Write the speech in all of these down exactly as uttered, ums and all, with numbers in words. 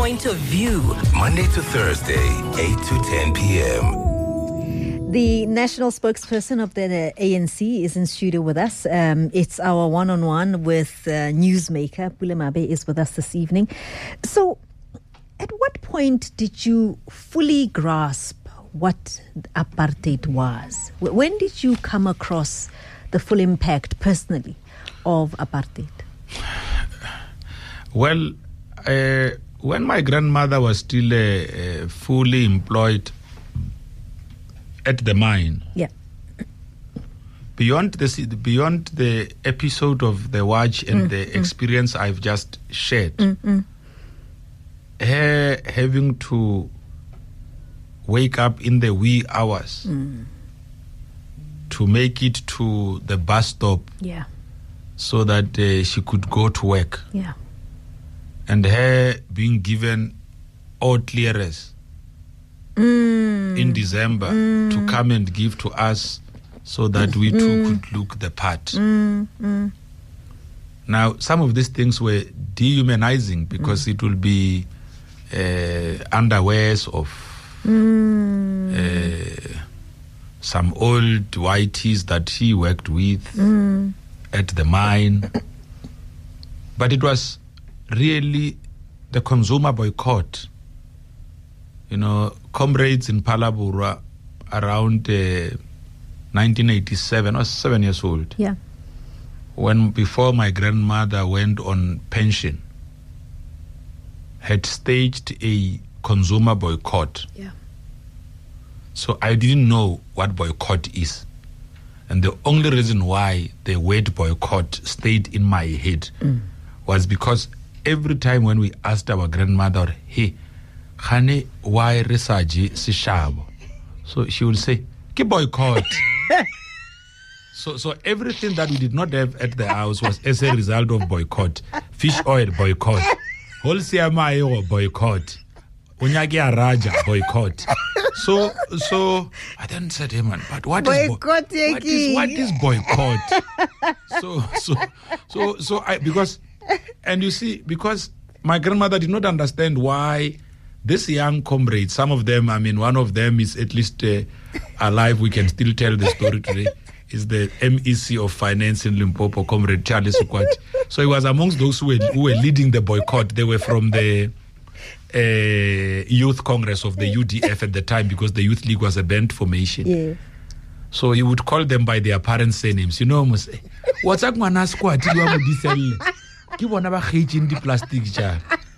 point of view. Monday to Thursday, eight to ten p.m. The national spokesperson of the A N C is in studio with us. Um, it's our one-on-one with uh, newsmaker. Pule Mabe is with us this evening. So, at what point did you fully grasp what apartheid was? When did you come across the full impact personally of apartheid? Well, uh, when my grandmother was still uh, uh, fully employed at the mine, yeah, beyond the beyond the episode of the watch and mm, the mm. experience I've just shared, mm, mm. her having to wake up in the wee hours mm. to make it to the bus stop, yeah, so that uh, she could go to work, yeah, and her being given all clearance Mm. in December mm. to come and give to us so that we too mm. could look the part. Mm. Mm. Now, some of these things were dehumanizing because mm. it will be uh, underwears of mm. uh, some old whiteys that she worked with mm. at the mine. But it was really the consumer boycott. You know, comrades in Palabura around uh, nineteen eighty-seven, I was seven years old. Yeah. When before my grandmother went on pension, had staged a consumer boycott. Yeah. So I didn't know what boycott is. And the only reason why the word boycott stayed in my head mm. was because every time when we asked our grandmother, hey, Khane, why resaji sishabo? So she would say, "Ki boycott." so, so everything that we did not have at the house was as a result of boycott. Fish oil boycott, wholesale mayo boycott, unyagi araja boycott. So, so I then said, "Hey man, but what is boycott? Bo- what is what is boycott?" so, so, so, so I because, and you see, because my grandmother did not understand why. This young comrade, some of them, I mean, one of them is at least uh, alive. We can still tell the story today. Is the M E C of Finance in Limpopo, Comrade Charles Sukwati. So he was amongst those who were, who were leading the boycott. They were from the uh, Youth Congress of the U D F at the time because the Youth League was a band formation. Yeah. So he would call them by their parents' surnames. You know, what's up, man? Squat, you want to sell? Give one of a in the plastic jar.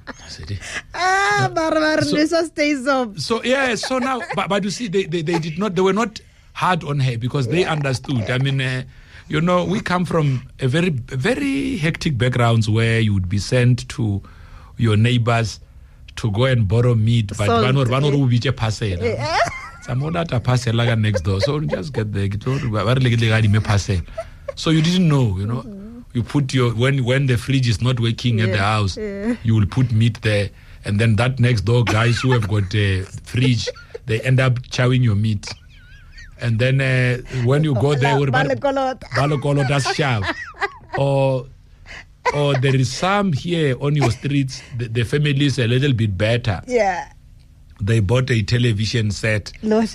Ah, Barbara, so, stays up. So yeah, so now, but, but you see, they, they, they did not, they were not hard on her because they yeah. understood. I mean, uh, you know, we come from a very, very hectic backgrounds where you would be sent to your neighbors to go and borrow meat, but one or one or will be a parcel. Some other parcel like next door, so just get the parcel. So you didn't know, you know. Mm-hmm. You put your, when when the fridge is not working yeah, at the house, yeah. you will put meat there. And then that next door guys who have got a fridge, they end up chowing your meat. And then uh, when you go there, balokolo does shove. Or, or there is some here on your streets, the, the family is a little bit better. Yeah. They bought a television set. Yeah.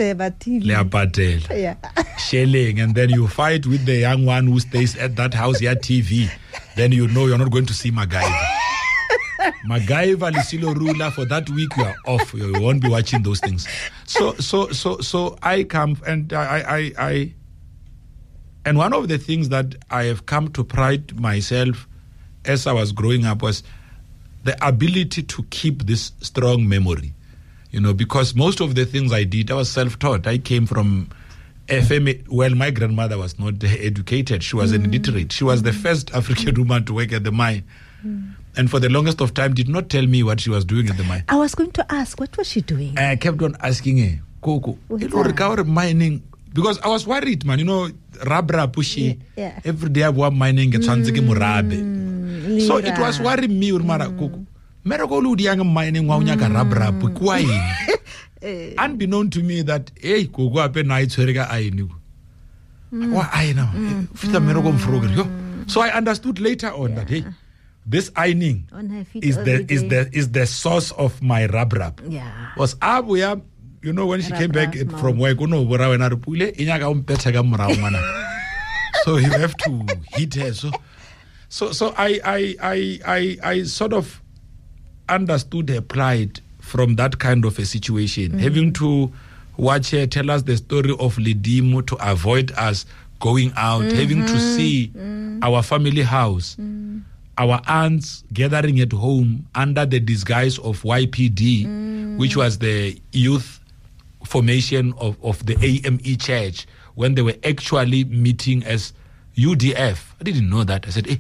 Shelling, and then you fight with the young one who stays at that house, yeah, T V. Then you know you're not going to see MacGyver. MacGyver, Lisilo Ruler, for that week you are off. You won't be watching those things. So, so, so, so I come and I, I, I, and one of the things that I have come to pride myself as I was growing up was the ability to keep this strong memory. You know, because most of the things I did, I was self-taught. I came from F M A. Well, my grandmother was not educated. She was mm. an illiterate. She was the first African woman to work at the mine. Mm. And for the longest of time, did not tell me what she was doing at the mine. I was going to ask, what was she doing? I kept on asking her, Koko, it will recover mining. Because I was worried, man. You know, rabra pushy. Yeah, yeah. Every day I was mining. Mm, so it was worrying me, Urmara, Koko. Merokolu dianga mining waunyaka rabra pukwai. Unbeknown to me that hey kogo ape na itwereka ainu. Wa aina. Fita meroko mfroger. So I understood later on that hey this ironing On her feet is every the is day. the is the source of my rub rub. Yeah. Was abu ya, you know, when she Rub came back rub, from mouth. work, uno bora wena rupule inyaka umpetha ka morao mana. So you have to hit her. So so so I I I I I sort of understood her plight from that kind of a situation, mm-hmm. having to watch her tell us the story of Lidimo to avoid us going out, mm-hmm. having to see mm-hmm. our family house, mm-hmm. our aunts gathering at home under the disguise of Y P D, mm-hmm. which was the youth formation of, of the A M E church, when they were actually meeting as U D F. I didn't know that. I said, eh,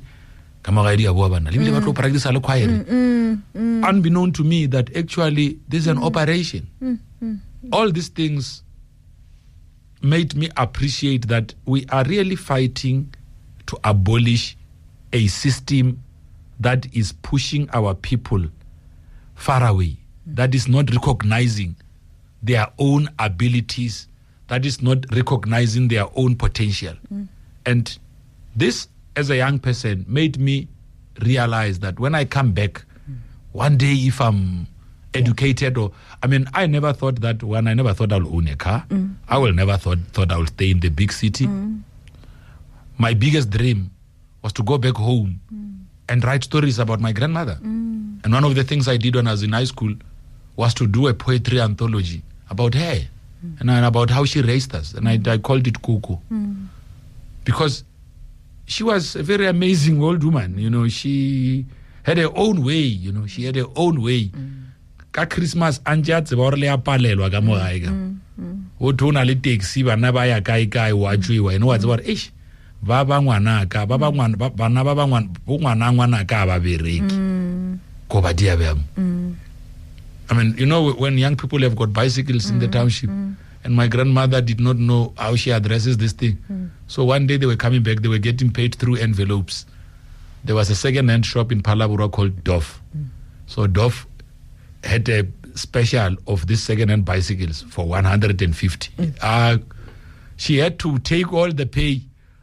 Mm-hmm. Unbeknown to me that actually this is an mm-hmm. operation. Mm-hmm. All these things made me appreciate that we are really fighting to abolish a system that is pushing our people far away, mm-hmm. that is not recognizing their own abilities, that is not recognizing their own potential. Mm-hmm. And this, as a young person, made me realize that when I come back, mm. one day if I'm educated or, I mean, I never thought that when I never thought I'll own a car. Mm. I will never thought, thought I will stay in the big city. Mm. My biggest dream was to go back home mm. and write stories about my grandmother. Mm. And one of the things I did when I was in high school was to do a poetry anthology about her mm. and, and about how she raised us. And I, I called it Kuku. Mm. Because she was a very amazing old woman, you know. She had her own way, you know. She had her own way. Ka Christmas anja tseba gore le apalelwa ka mo gae ka. O thona le taxi bana ba ya kae kae wa tswiwa, you know wa tseba gore eish ba ba ngwana ka ba ba ngwana bana ba ba ngwana bo ngwana ngwana ka ba bereki. Ko ba dia bam. I mean, you know, when young people have got bicycles in the township, and my grandmother did not know how she addresses this thing. Mm. So one day they were coming back, they were getting paid through envelopes. There was a second-hand shop in Palabura called Dove. Mm. So Dove had a special of these second-hand bicycles for one hundred fifty. Mm. Uh, she had to take all the pay,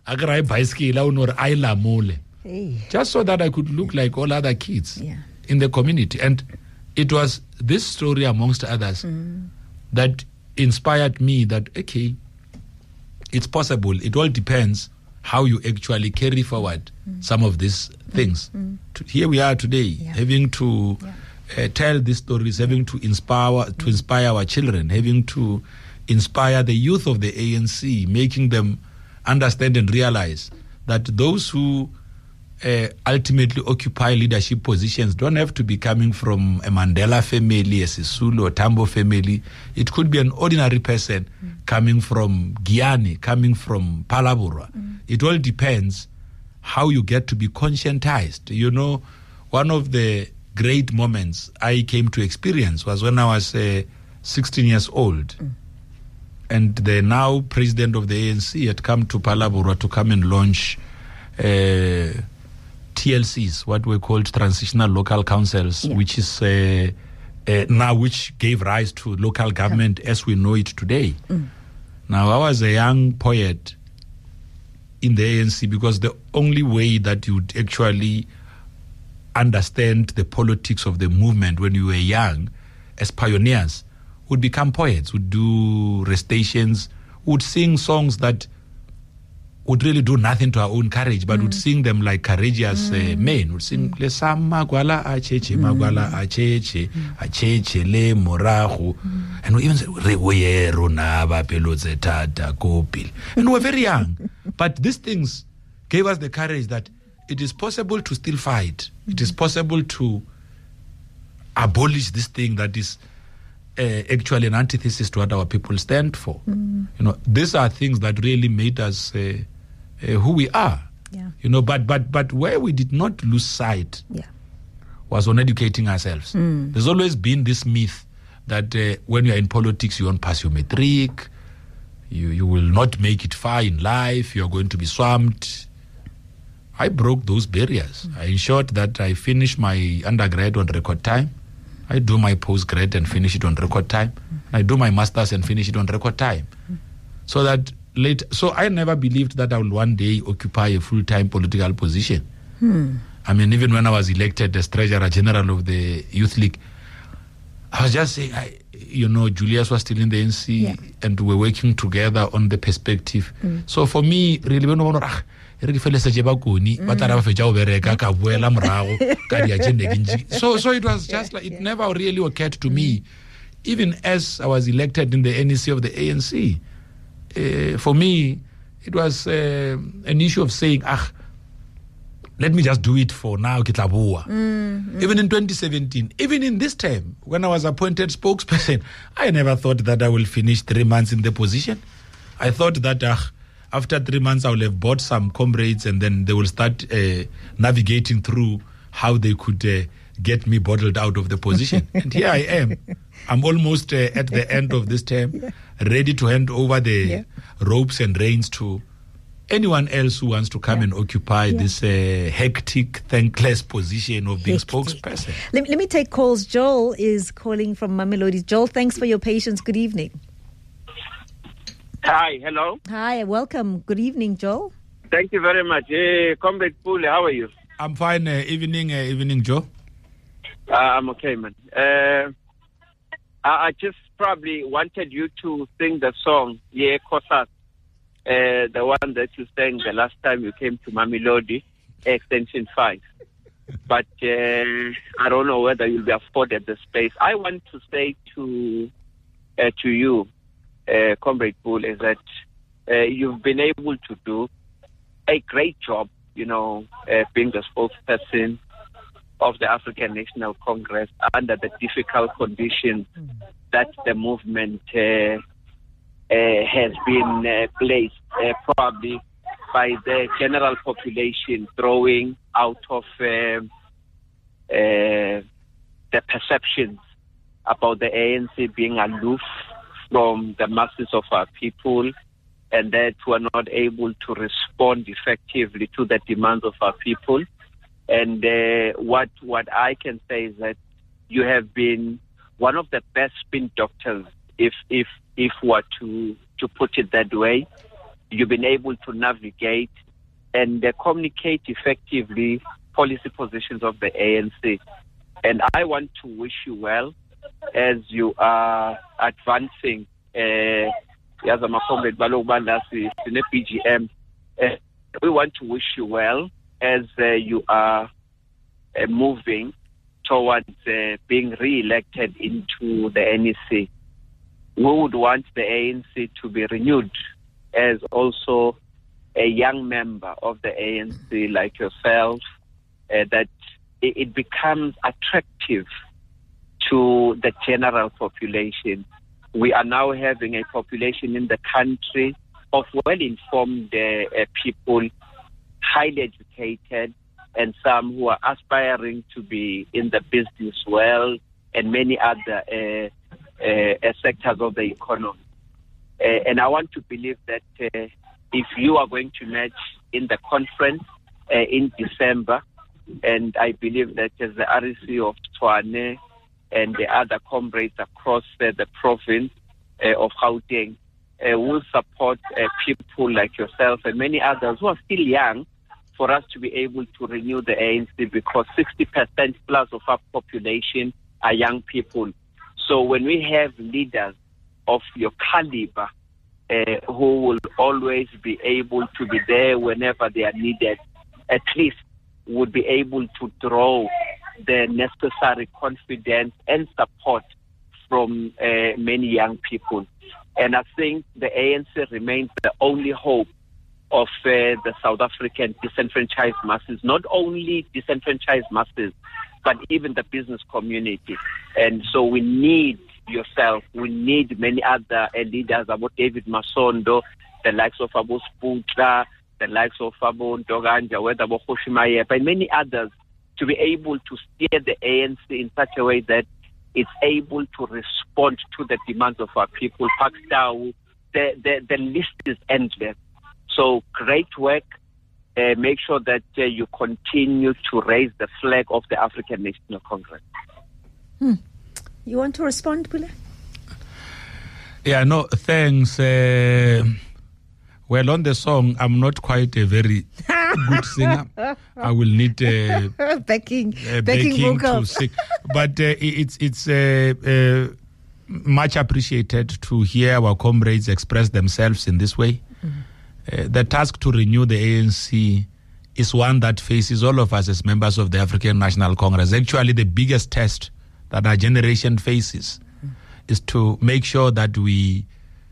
hey. Just so that I could look like all other kids yeah. in the community. And it was this story, amongst others, mm. that inspired me that, okay, it's possible. It all depends how you actually carry forward mm. some of these things. Mm. To, here we are today, yeah. having to yeah. uh, tell these stories, having to inspire to inspire our children, having to inspire the youth of the A N C, making them understand and realize that those who Uh, ultimately occupy leadership positions don't have to be coming from a Mandela family, a Sisulu or Tambo family. It could be an ordinary person mm. coming from Guyane, coming from Palabura. Mm. It all depends how you get to be conscientized. You know, one of the great moments I came to experience was when I was uh, sixteen years old. Mm. And the now president of the A N C had come to Palabura to come and launch uh, T L Cs, what were called transitional local councils, yeah. which is uh, uh, now which gave rise to local government yeah. as we know it today. Mm. Now, I was a young poet in the A N C because the only way that you would actually understand the politics of the movement when you were young, as pioneers, would become poets, would do recitations, would sing songs that would really do nothing to our own courage, but mm. would sing them like courageous mm. uh, men. Would sing le sama gwala acheche magwala acheche acheche le morago, and we even say re boyero na ba pelotse tata kopil. And we were very young, but these things gave us the courage that it is possible to still fight. Mm. It is possible to abolish this thing that is Uh, actually an antithesis to what our people stand for. Mm. You know, these are things that really made us uh, uh, who we are. Yeah. You know, but but but where we did not lose sight yeah. was on educating ourselves. Mm. There's always been this myth that uh, when you're in politics, you won't pass your matric, you you will not make it far in life, you're going to be swamped. I broke those barriers. Mm. I ensured that I finished my undergrad on record time. I do my postgrad and finish it on record time. Mm-hmm. I do my masters and finish it on record time. Mm-hmm. So that late, so I never believed that I will one day occupy a full-time political position. Hmm. I mean, even when I was elected as Treasurer General of the Youth League, I was just saying, I, you know, Julius was still in the A N C, yeah. and we were working together on the perspective. Mm. So for me, really, when I want to, so so it was just like, it never really occurred to me, even as I was elected in the N E C of the A N C. Uh, for me, it was uh, an issue of saying, ah, let me just do it for now, Kitlabua. Mm, mm. Even in twenty seventeen, even in this term, when I was appointed spokesperson, I never thought that I will finish three months in the position. I thought that uh, after three months, I will have bought some comrades and then they will start uh, navigating through how they could uh, get me bottled out of the position. And here I am. I'm almost uh, at the end of this term, yeah. ready to hand over the yeah. ropes and reins to anyone else who wants to come yeah. and occupy yeah. this uh, hectic, thankless position of being hectic. spokesperson. Let, let me take calls. Joel is calling from Mamelodi. Joel, thanks for your patience. Good evening. Hi, hello. Hi, welcome. Good evening, Joel. Thank you very much. Hey, Comrade Pule, how are you? I'm fine. Uh, evening, uh, evening, Joe. Uh, I'm okay, man. Uh, I, I just probably wanted you to sing the song, Yeah, Kosas. Uh, the one that you sang the last time you came to Mamelodi, Extension five. But uh, I don't know whether you'll be afforded the space. I want to say to uh, to you, uh, Comrade Pool, is that uh, you've been able to do a great job, you know, uh, being the spokesperson of the African National Congress under the difficult conditions that the movement uh, Uh, has been uh, placed uh, probably by the general population, throwing out of uh, uh, the perceptions about the A N C being aloof from the masses of our people, and that we're not able to respond effectively to the demands of our people. And uh, what what I can say is that you have been one of the best spin doctors, if if if we're to, to put it that way. You've been able to navigate and uh, communicate effectively policy positions of the A N C. And I want to wish you well as you are advancing. Uh, as a comrade, in a P G M, uh, we want to wish you well as uh, you are uh, moving towards uh, being re-elected into the N E C. We would want the A N C to be renewed as also a young member of the A N C like yourself, uh, that it, it becomes attractive to the general population. We are now having a population in the country of well-informed uh, uh, people, highly educated, and some who are aspiring to be in the business world and many other uh, Uh, sectors of the economy. Uh, and I want to believe that uh, if you are going to match in the conference uh, in December, and I believe that as the R E C of Tshwane and the other comrades across uh, the province uh, of Gauteng uh, will support uh, people like yourself and many others who are still young, for us to be able to renew the A N C, because sixty percent plus of our population are young people. So when we have leaders of your caliber uh, who will always be able to be there whenever they are needed, at least would be able to draw the necessary confidence and support from uh, many young people. And I think the A N C remains the only hope of uh, the South African disenfranchised masses, not only disenfranchised masses, but even the business community. And so we need yourself, we need many other uh, leaders, about David Masondo, the likes of Abu Sputla, the likes of Abu Ndoganja, whether Abu Khoshimaye, and many others, to be able to steer the A N C in such a way that it's able to respond to the demands of our people. Pakistau, the, the, the list is endless. So great work. Uh, make sure that uh, you continue to raise the flag of the African National Congress. Hmm. You want to respond, Pule? Yeah, no, thanks. Uh, well, on the song, I'm not quite a very good singer. I will need uh, backing, uh, backing backing to vocals. sing. But uh, it's it's uh, uh, much appreciated to hear our comrades express themselves in this way. Mm-hmm. Uh, the task to renew the A N C is one that faces all of us as members of the African National Congress. Actually, the biggest test that our generation faces mm-hmm. is to make sure that we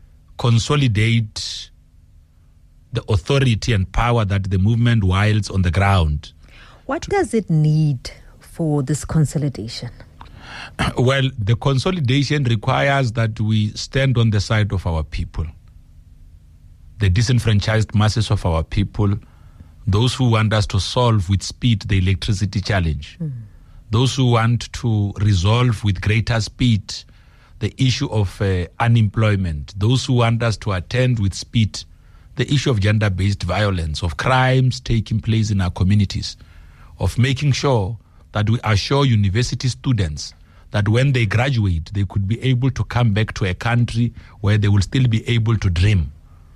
consolidate the authority and power that the movement wields on the ground. What does it need for this consolidation? Well, the consolidation requires that we stand on the side of our people, the disenfranchised masses of our people, those who want us to solve with speed the electricity challenge, mm. those who want to resolve with greater speed the issue of uh, unemployment, those who want us to attend with speed the issue of gender-based violence, of crimes taking place in our communities, of making sure that we assure university students that when they graduate, they could be able to come back to a country where they will still be able to dream.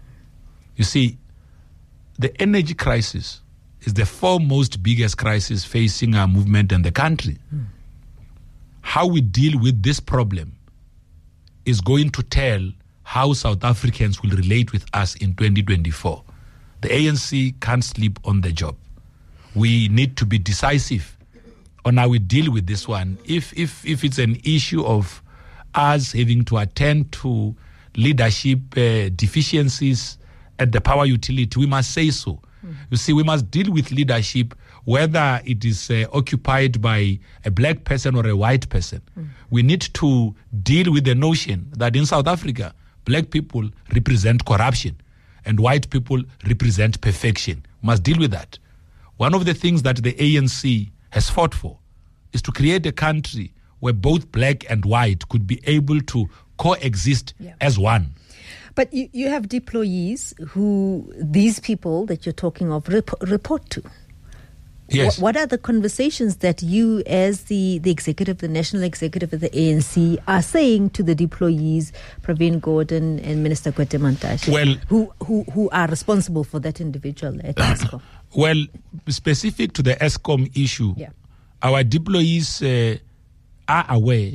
You see, the energy crisis is the foremost biggest crisis facing our movement and the country. Mm. How we deal with this problem is going to tell how South Africans will relate with us in twenty twenty-four. The A N C can't sleep on the job. We need to be decisive on how we deal with this one. If if if it's an issue of us having to attend to leadership uh, deficiencies at the power utility, we must say so. Mm. You see, we must deal with leadership whether it is uh, occupied by a black person or a white person. Mm. We need to deal with the notion that in South Africa, black people represent corruption and white people represent perfection. We must deal with that. One of the things that the A N C has fought for is to create a country where both black and white could be able to coexist yeah. as one. But you, you have deployees who these people that you're talking of rep- report to. Yes. What, what are the conversations that you as the, the executive, the national executive of the A N C are saying to the deployees, Pravin Gordhan and Minister Gwede Mantashe, well, who, who, who are responsible for that individual at Eskom? Well, specific to the Eskom issue, yeah. our deployees uh, are aware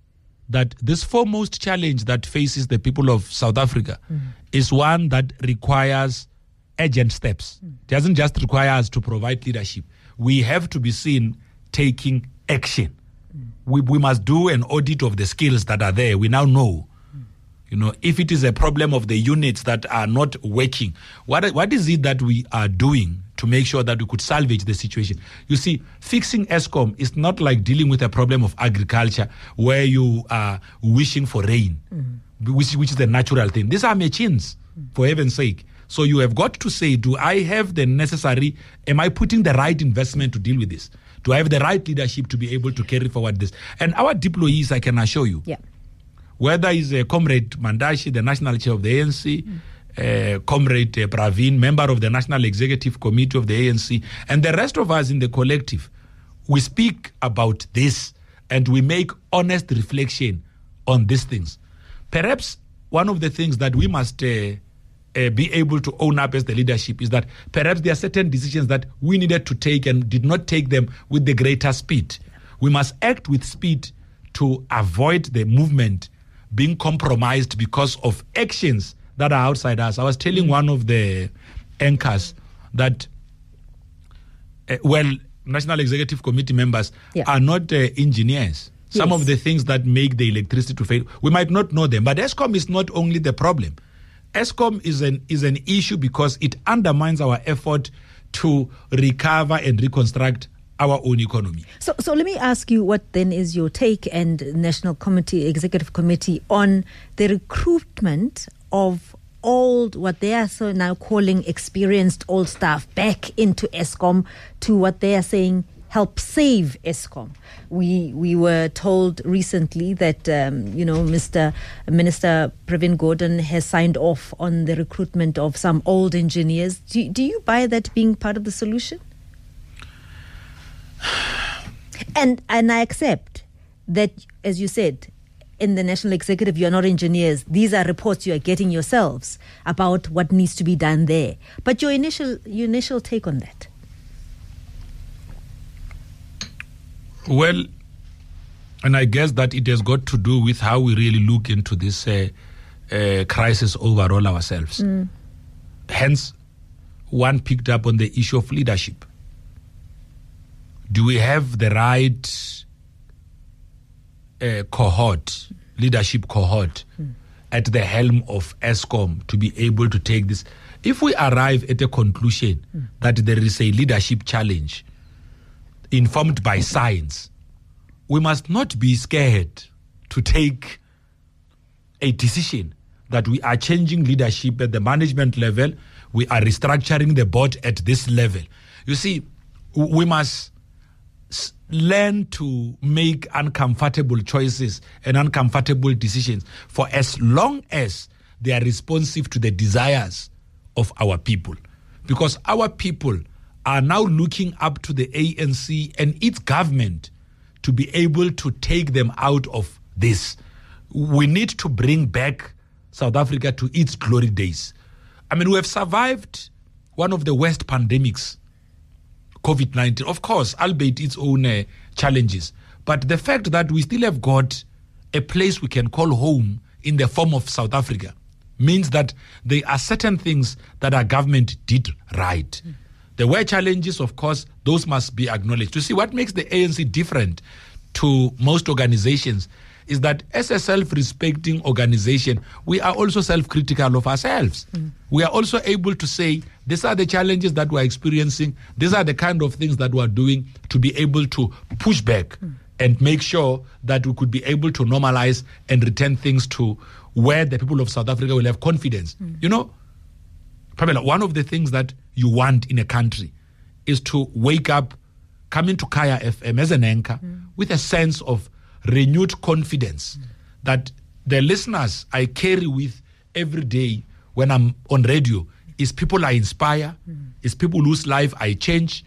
that this foremost challenge that faces the people of South Africa mm. is one that requires urgent steps. Mm. It doesn't just require us to provide leadership. We have to be seen taking action. Mm. We, we must do an audit of the skills that are there. We now know, mm. you know, if it is a problem of the units that are not working, what what is it that we are doing to make sure that we could salvage the situation? You see, fixing Eskom is not like dealing with a problem of agriculture where you are wishing for rain, mm. which, which is the natural thing. These are machines, mm. for heaven's sake. So you have got to say, do I have the necessary, am I putting the right investment to deal with this? Do I have the right leadership to be able to carry forward this? And our deployees, I can assure you, yeah. whether it's a Comrade Mantashe, the national chair of the A N C, mm. Uh, Comrade uh, Pravin, member of the National Executive Committee of the A N C, and the rest of us in the collective, we speak about this and we make honest reflection on these things. Perhaps one of the things that we must uh, uh, be able to own up as the leadership is that perhaps there are certain decisions that we needed to take and did not take them with the greater speed. We must act with speed to avoid the movement being compromised because of actions that are outside us. I was telling mm. one of the anchors that, uh, well, National Executive Committee members yeah. are not uh, engineers. Some yes. of the things that make the electricity to fail, we might not know them. But Eskom is not only the problem. Eskom is an is an issue because it undermines our effort to recover and reconstruct our own economy. So, so let me ask you, what then is your take and National Committee, Executive Committee on the recruitment of old, what they are so now calling experienced old staff back into Eskom to what they are saying help save Eskom? We we were told recently that um, you know Mister Minister Pravin Gordhan has signed off on the recruitment of some old engineers. Do, do you buy that being part of the solution? And and I accept that, as you said, in the National Executive, you're not engineers. These are reports you are getting yourselves about what needs to be done there. But your initial, your initial take on that? Well, and I guess that it has got to do with how we really look into this uh, uh, crisis overall ourselves. Mm. Hence, one picked up on the issue of leadership. Do we have the right uh, cohort, leadership cohort, mm. at the helm of Eskom to be able to take this? If we arrive at a conclusion mm. that there is a leadership challenge informed by science, we must not be scared to take a decision that we are changing leadership at the management level, we are restructuring the board at this level. You see, we must learn to make uncomfortable choices and uncomfortable decisions for as long as they are responsive to the desires of our people. Because our people are now looking up to the A N C and its government to be able to take them out of this. We need to bring back South Africa to its glory days. I mean, we have survived one of the worst pandemics, COVID nineteen, of course, albeit its own uh, challenges. But the fact that we still have got a place we can call home in the form of South Africa means that there are certain things that our government did right. Mm. There were challenges, of course, those must be acknowledged. To see what makes the A N C different to most organizations is that as a self-respecting organization, we are also self-critical of ourselves. Mm. We are also able to say, these are the challenges that we're experiencing, these are the kind of things that we're doing to be able to push back mm. and make sure that we could be able to normalize and return things to where the people of South Africa will have confidence. Mm. You know, Pamela, one of the things that you want in a country is to wake up, come into Kaya F M as an anchor mm. with a sense of renewed confidence mm. that the listeners I carry with every day when I'm on radio is people I inspire, mm. is people whose life I change,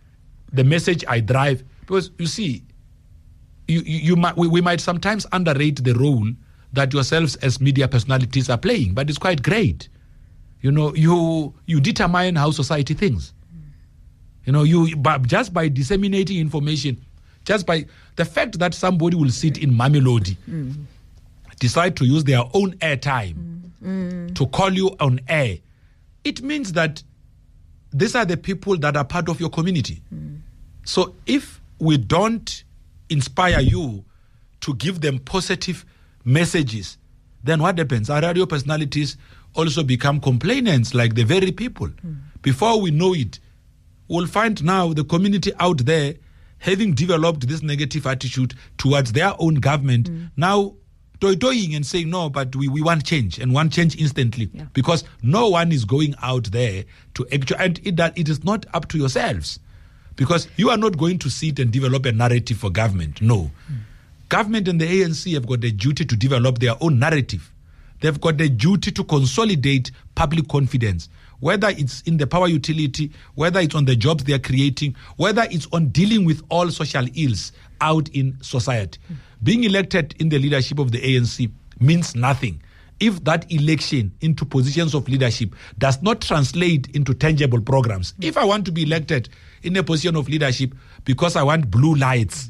the message I drive. Because you see, you, you, you might, we, we might sometimes underrate the role that yourselves as media personalities are playing, but it's quite great. You know, you you determine how society thinks. Mm. You know, you but just by disseminating information, just by the fact that somebody will sit in Mamelodi, mm. decide to use their own airtime mm. Mm. to call you on air, it means that these are the people that are part of your community. Mm. So if we don't inspire you to give them positive messages, then what happens? Our radio personalities also become complainants like the very people. Mm. Before we know it, we'll find now the community out there having developed this negative attitude towards their own government, mm. now toy-toying and saying, no, but we, we want change and want change instantly. Yeah. Because no one is going out there to actually, and it, that it is not up to yourselves. Because you are not going to sit and develop a narrative for government. No. Mm. Government and the A N C have got the duty to develop their own narrative. They've got the duty to consolidate public confidence, whether it's in the power utility, whether it's on the jobs they are creating, whether it's on dealing with all social ills out in society. Mm. Being elected in the leadership of the A N C means nothing if that election into positions of leadership does not translate into tangible programs. Mm. If I want to be elected in a position of leadership because I want blue lights,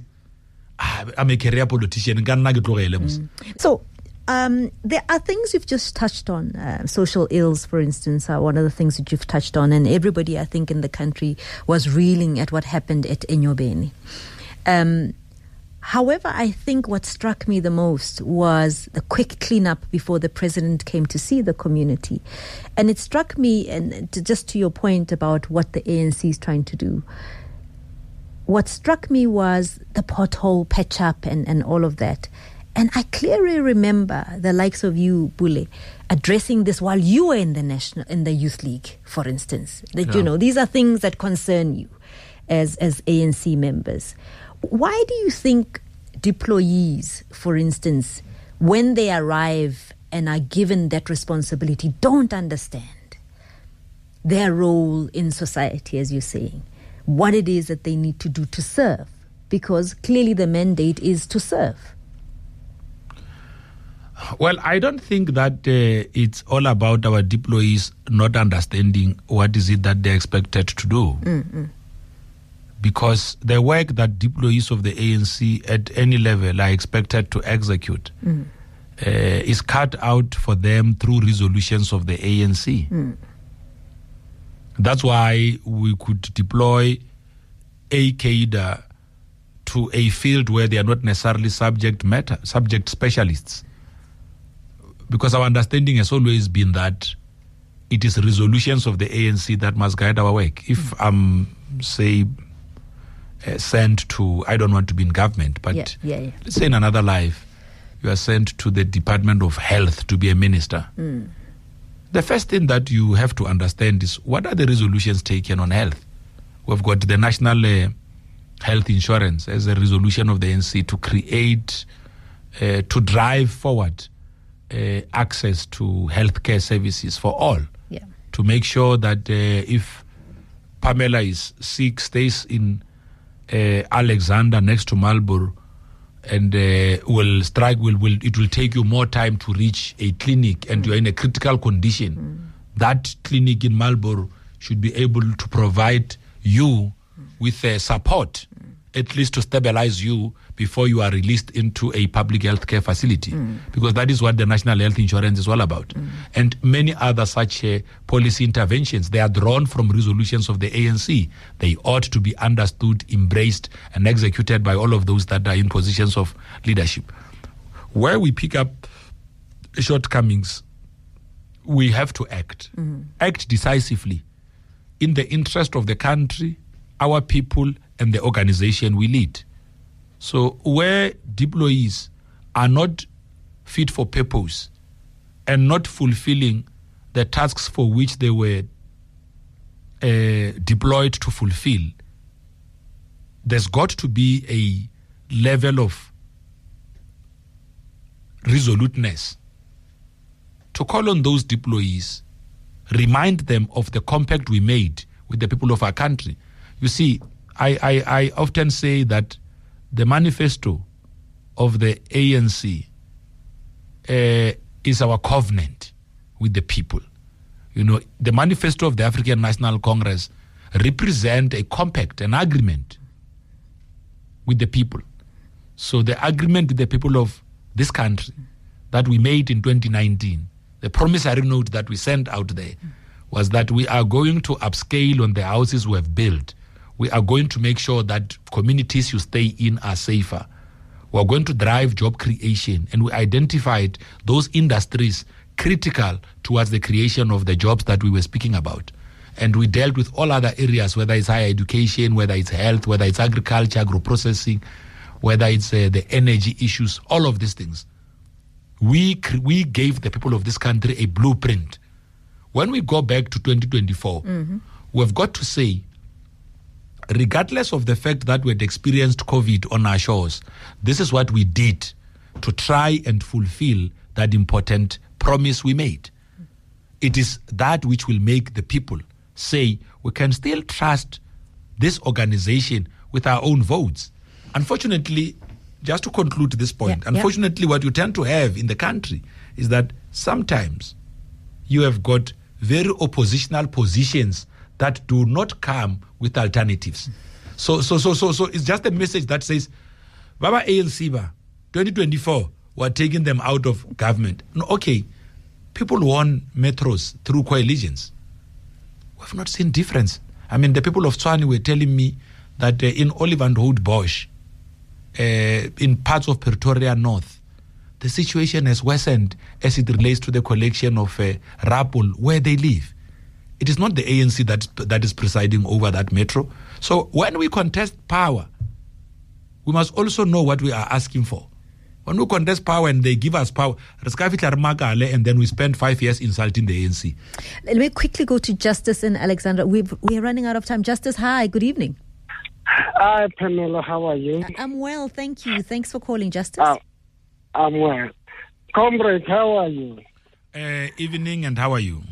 mm. I'm a career politician. Mm. So, Um, there are things you've just touched on, uh, social ills, for instance, are one of the things that you've touched on, and everybody, I think, in the country was reeling at what happened at Enyobeni. Um, however, I think what struck me the most was the quick cleanup before the president came to see the community. And it struck me, and to, just to your point about what the A N C is trying to do, what struck me was the pothole patch up and, and all of that. And I clearly remember the likes of you, Bule, addressing this while you were in the national, in the youth league, for instance. That yeah. you know, these are things that concern you as as A N C members. Why do you think deployees, for instance, when they arrive and are given that responsibility, don't understand their role in society, as you're saying, what it is that they need to do to serve? Because clearly the mandate is to serve. Well, I don't think that uh, it's all about our deployees not understanding what is it that they're expected to do. Mm-mm. Because the work that deployees of the A N C at any level are expected to execute Mm. uh, is cut out for them through resolutions of the A N C. Mm. That's why we could deploy a cadre to a field where they are not necessarily subject matter, subject specialists. Because our understanding has always been that it is resolutions of the A N C that must guide our work. If Mm. I'm, say, uh, sent to, I don't want to be in government, but Yeah, yeah, yeah. let's say in another life, you are sent to the Department of Health to be a minister. Mm. The first thing that you have to understand is what are the resolutions taken on health? We've got the National uh, Health Insurance as a resolution of the A N C to create, uh, to drive forward uh, access to healthcare services for all. Yeah. To make sure that uh, if Pamela is sick, stays in uh, Alexander next to Marlborough, and uh, will strike, will, will it will take you more time to reach a clinic, and mm. you're in a critical condition. Mm. That clinic in Marlborough should be able to provide you mm. with uh, support, mm. at least to stabilize you before you are released into a public health care facility, mm. because that is what the National Health Insurance is all about. Mm. And many other such uh, policy interventions, they are drawn from resolutions of the A N C. They ought to be understood, embraced, and executed by all of those that are in positions of leadership. Where we pick up shortcomings, we have to act. Mm. Act decisively in the interest of the country, our people, and the organization we lead. So where deployees are not fit for purpose and not fulfilling the tasks for which they were uh, deployed to fulfill, there's got to be a level of resoluteness to call on those deployees, remind them of the compact we made with the people of our country. You see, I, I, I often say that the manifesto of the A N C uh, is our covenant with the people. You know, the manifesto of the African National Congress represent a compact, an agreement with the people. So the agreement with the people of this country that we made in twenty nineteen, the promissory note that we sent out there, was that we are going to upscale on the houses we have built. We are going to make sure that communities you stay in are safer. We are going to drive job creation, and we identified those industries critical towards the creation of the jobs that we were speaking about. And we dealt with all other areas, whether it's higher education, whether it's health, whether it's agriculture, agro-processing, whether it's uh, the energy issues, all of these things. We, we gave the people of this country a blueprint. When we go back to twenty twenty-four, mm-hmm. we've got to say, regardless of the fact that we had experienced COVID on our shores, this is what we did to try and fulfill that important promise we made. It is that which will make the people say we can still trust this organization with our own votes. Unfortunately, just to conclude this point, yeah, unfortunately, yeah. what you tend to have in the country is that sometimes you have got very oppositional positions that do not come with alternatives. So, so, so, so, so it's just a message that says, Baba A L C ba, twenty twenty-four, we're taking them out of government. No, okay, people won metros through coalitions. We've not seen difference. I mean, the people of Tshwane were telling me that uh, in Olive and Hout Bosch, uh, in parts of Pretoria North, the situation has worsened as it relates to the collection of uh, rubble where they live. It is not the A N C that, that is presiding over that metro. So when we contest power, we must also know what we are asking for. When we contest power and they give us power, and then we spend five years insulting the A N C. Let me quickly go to Justice and Alexandra. We've, we're running out of time. Justice, hi, good evening. Hi, Pamela, how are you? I'm well, thank you. Thanks for calling, Justice. Uh, I'm well. Comrade, how are you? Uh, evening, and how are you?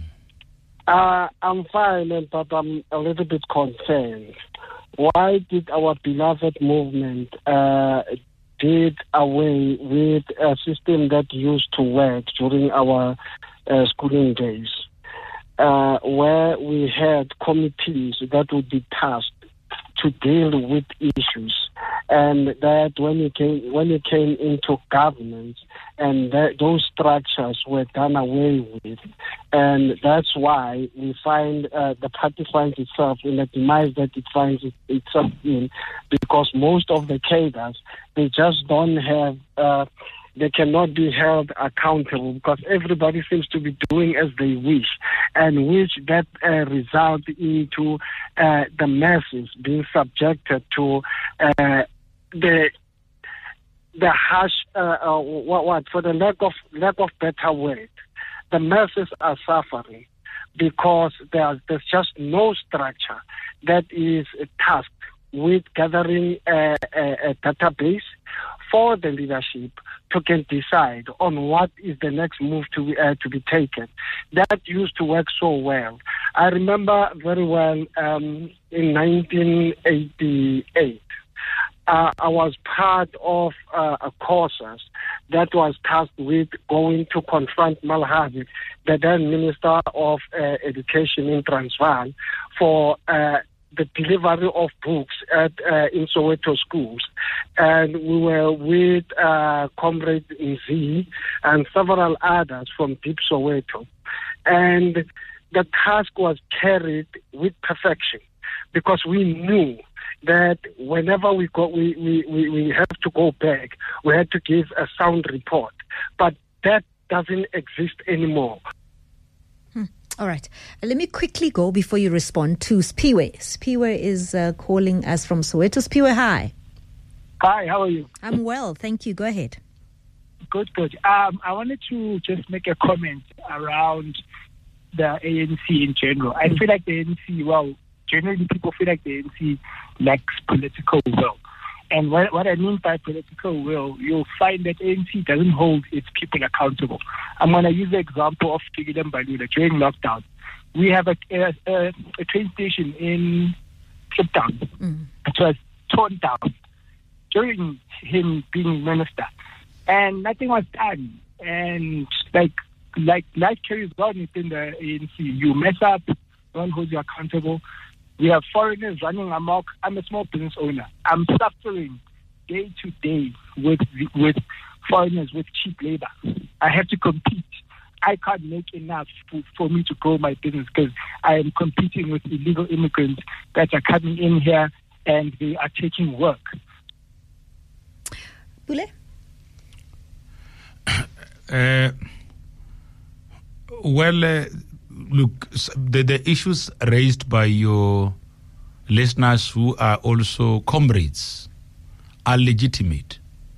Uh, I'm fine, but I'm a little bit concerned. Why did our beloved movement uh, did away with a system that used to work during our uh, schooling days, uh, where we had committees that would be tasked to deal with issues, and that when it came when it came into government, and that those structures were done away with, and that's why we find uh, the party finds itself in the demise that it finds it, itself in, because most of the cadres, they just don't have. Uh, They cannot be held accountable because everybody seems to be doing as they wish, and which that uh, result into uh, the masses being subjected to uh, the the harsh uh, uh, what, what for the lack of lack of better word, the masses are suffering because there's there's just no structure that is tasked with gathering a, a, a database for the leadership to can decide on what is the next move to be, uh, to be taken. That used to work so well. I remember very well um, in nineteen eighty-eight, uh, I was part of uh, a courses that was tasked with going to confront Malhazi, the then Minister of uh, Education in Transvaal, for uh, the delivery of books at uh, in Soweto schools. And we were with uh, Comrade Nzi and several others from Deep Soweto. And the task was carried with perfection because we knew that whenever we go, we, we, we, we have to go back, we had to give a sound report. But that doesn't exist anymore. All right. Uh, let me quickly go before you respond to Spiwe. Spiwe is uh, calling us from Soweto. Spiwe, hi. Hi, how are you? I'm well, thank you. Go ahead. Good, good. Um, I wanted to just make a comment around the A N C in general. I feel like the A N C, well, generally people feel like the A N C lacks political will. And what, what I mean by political will, you'll find that A N C doesn't hold its people accountable. I'm going to use the example of Fikile Mbalula during lockdown. We have a, a, a, a train station in Cape Town. Mm. It was torn down during him being minister. And nothing was done. And like like life carries on within the A N C. You mess up, no one holds you accountable. We have foreigners running amok. I'm a small business owner. I'm suffering day to day with with foreigners, with cheap labor. I have to compete. I can't make enough for, for me to grow my business because I am competing with illegal immigrants that are coming in here and they are taking work. Bule? Uh, well, uh, look, the, the issues raised by your listeners who are also comrades are legitimate.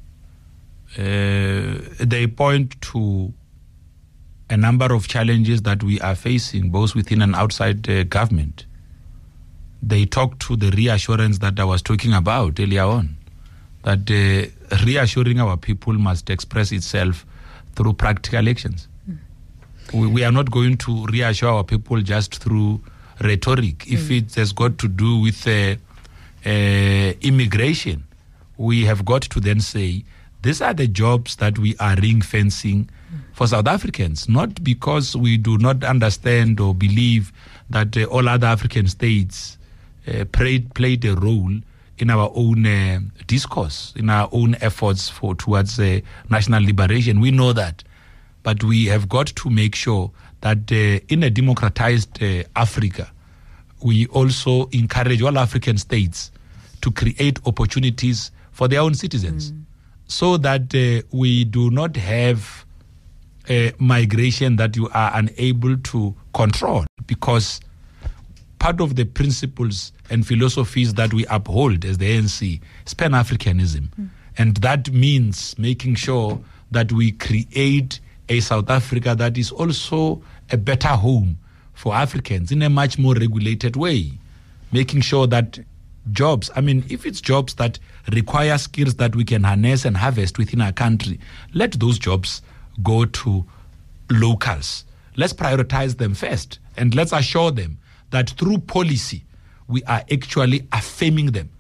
Uh, they point to a number of challenges that we are facing, both within and outside uh, government. They talk to the reassurance that I was talking about earlier on, that uh, reassuring our people must express itself through practical actions. Mm. We, we are not going to reassure our people just through rhetoric. Mm. If it has got to do with uh, uh, immigration, we have got to then say, these are the jobs that we are ring-fencing mm. for South Africans, not because we do not understand or believe that uh, all other African states uh, played, played a role in our own uh, discourse, in our own efforts for towards uh, national liberation. We know that. But we have got to make sure that uh, in a democratized uh, Africa, we also encourage all African states to create opportunities for their own citizens mm. so that uh, we do not have a migration that you are unable to control, because part of the principles and philosophies that we uphold as the A N C is Pan-Africanism. Mm. And that means making sure that we create a South Africa that is also a better home for Africans in a much more regulated way. Making sure that jobs, I mean, if it's jobs that require skills that we can harness and harvest within our country, let those jobs go to locals. Let's prioritize them first, and let's assure them that through policy, we are actually affirming them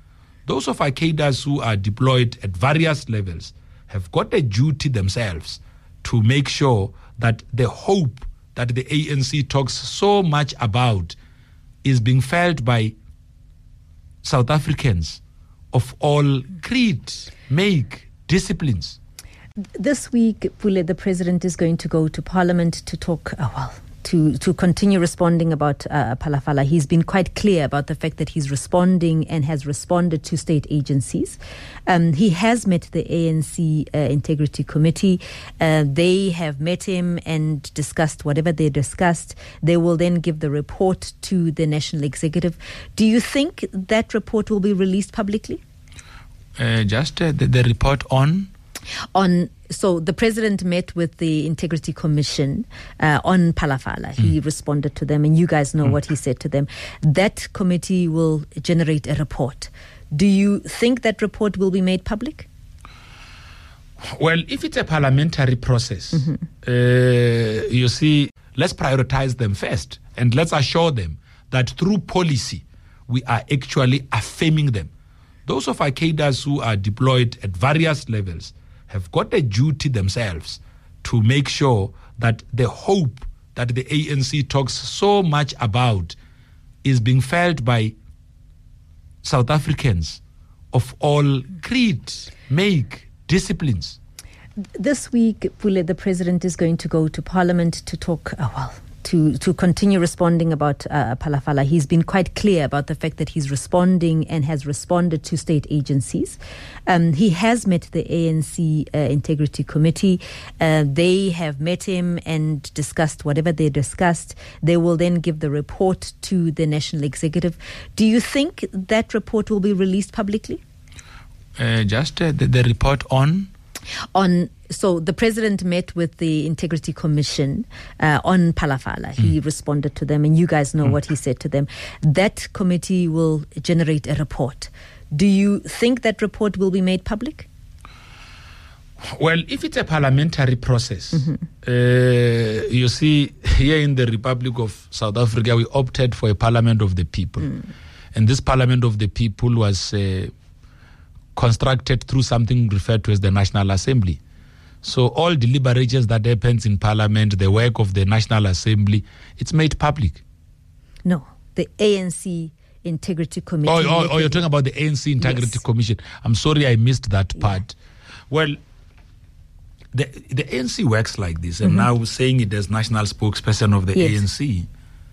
Those of our cadres who are deployed at various levels have got a duty themselves to make sure that the hope that the A N C talks so much about is being felt by South Africans of all creed, make, disciplines. This week, Pule, the president is going to go to Parliament to talk, oh, well, to, to continue responding about uh, Phalaphala. He's been quite clear about the fact that he's responding and has responded to state agencies. Um, he has met the A N C uh, Integrity Committee. Uh, they have met him and discussed whatever they discussed. They will then give the report to the National Executive. Do you think that report will be released publicly? Uh, just uh, the, the report on? On so the president met with the Integrity Commission uh, on Phalaphala. He mm. responded to them, and you guys know mm. what he said to them. That committee will generate a report. Do you think that report will be made public? Well, if it's a parliamentary process, mm-hmm. uh, you see, let's prioritize them first, and let's assure them that through policy, we are actually affirming them. Those of our cadres who are deployed at various levels have got a duty themselves to make sure that the hope that the A N C talks so much about is being felt by South Africans of all creed, make, disciplines. This week, Pule, the president is going to go to Parliament to talk, oh, well, to, to continue responding about uh, Phalaphala. He's been quite clear about the fact that he's responding and has responded to state agencies. Um, he has met the A N C uh, Integrity Committee. Uh, they have met him and discussed whatever they discussed. They will then give the report to the National Executive. Do you think that report will be released publicly? Uh, just uh, the, the report on? On so the president met with the Integrity Commission uh, on Phalaphala. He mm. responded to them, and you guys know mm. what he said to them. That committee will generate a report. Do you think that report will be made public? Well, if it's a parliamentary process, mm-hmm. uh, you see, here in the Republic of South Africa, we opted for a parliament of the people. Mm. And this parliament of the people was uh, constructed through something referred to as the National Assembly. So all deliberations that happens in Parliament, the work of the National Assembly, it's made public. No, the A N C Integrity Committee. Oh, oh, oh you're talking about the A N C Integrity yes. Commission. I'm sorry I missed that part. Yeah. Well, the the A N C works like this, and mm-hmm. now saying it as national spokesperson of the yes. A N C,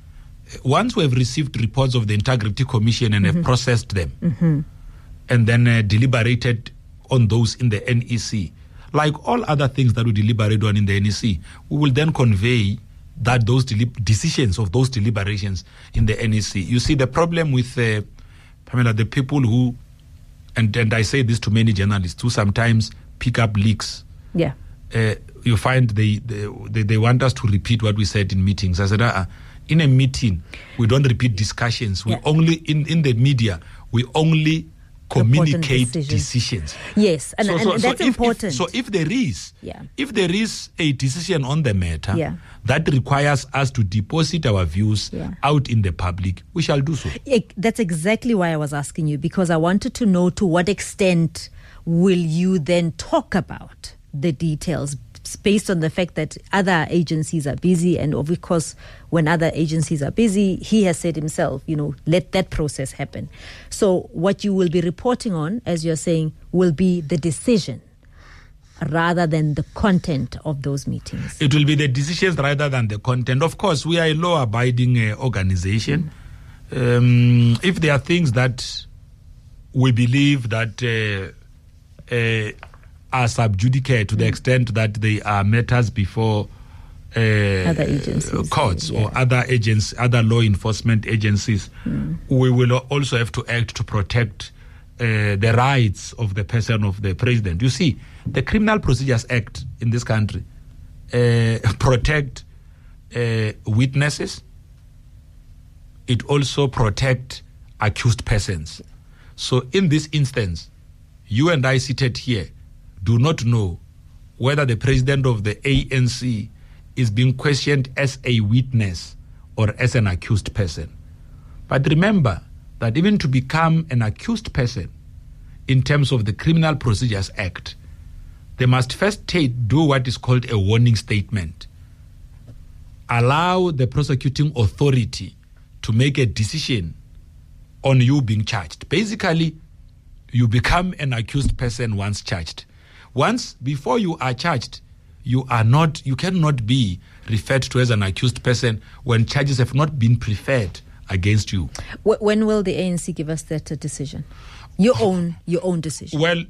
once we have received reports of the Integrity Commission and mm-hmm. have processed them, mm-hmm. and then uh, deliberated on those in the N E C, like all other things that we deliberate on in the N E C, we will then convey that those delib- decisions of those deliberations in the N E C. You see, the problem with, uh, Pamela, the people who, and, and I say this to many journalists, who sometimes pick up leaks. Yeah. Uh, you find they, they they want us to repeat what we said in meetings. I said, uh, in a meeting, we don't repeat discussions. We yeah. only, in, in the media, we only communicate decisions. decisions. Yes, and, so, and so, that's so if, important. If, so if there is, yeah. if there is a decision on the matter yeah. that requires us to deposit our views yeah. out in the public, we shall do so. It, that's exactly why I was asking you, because I wanted to know to what extent will you then talk about the details, based on the fact that other agencies are busy, and of course when other agencies are busy, he has said himself, you know, let that process happen. So what you will be reporting on, as you're saying, will be the decision rather than the content of those meetings. It will be the decisions rather than the content. Of course, we are a law-abiding uh, organization. Mm. Um, if there are things that we believe that uh, uh, are sub judice to the mm. extent that they are matters before uh, other agencies, courts yeah. or other agents, other law enforcement agencies, mm. we will also have to act to protect uh, the rights of the person of the president. You see, the Criminal Procedures Act in this country uh, protect uh, witnesses. It also protect accused persons. So in this instance, you and I seated here do not know whether the president of the A N C is being questioned as a witness or as an accused person. But remember that even to become an accused person, in terms of the Criminal Procedures Act, they must first take, do what is called a warning statement. Allow the prosecuting authority to make a decision on you being charged. Basically, you become an accused person once charged. Once, before you are charged, you are not, you cannot be referred to as an accused person when charges have not been preferred against you. When will the A N C give us that uh, decision? Your own, your own decision. Well,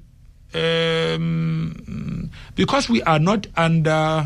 um, because we are not under,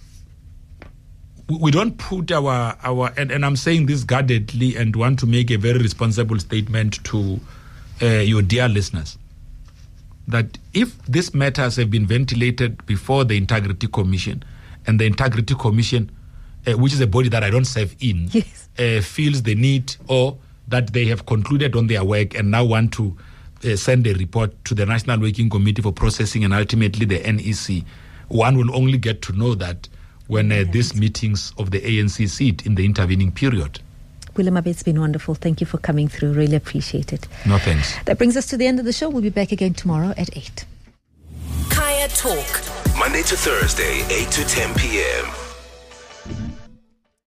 we don't put our our and, and I'm saying this guardedly and want to make a very responsible statement to uh, your dear listeners, that if these matters have been ventilated before the Integrity Commission, and the Integrity Commission, uh, which is a body that I don't serve in, yes. uh, feels the need, or that they have concluded on their work and now want to uh, send a report to the National Working Committee for Processing and ultimately the N E C, one will only get to know that when uh, these meetings of the A N C sit in the intervening period. Bule Mabe, it's been wonderful. Thank you for coming through. Really appreciate it. No thanks. That brings us to the end of the show. We'll be back again tomorrow at eight. Kaya Talk. Monday to Thursday, eight to ten p.m.